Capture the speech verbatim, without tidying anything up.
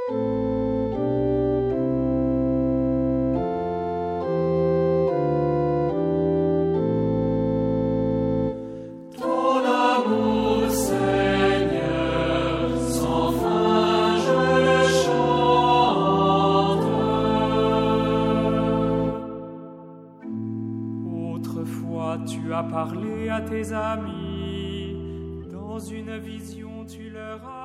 Tu as parlé à tes amis, dans une vision tu leur as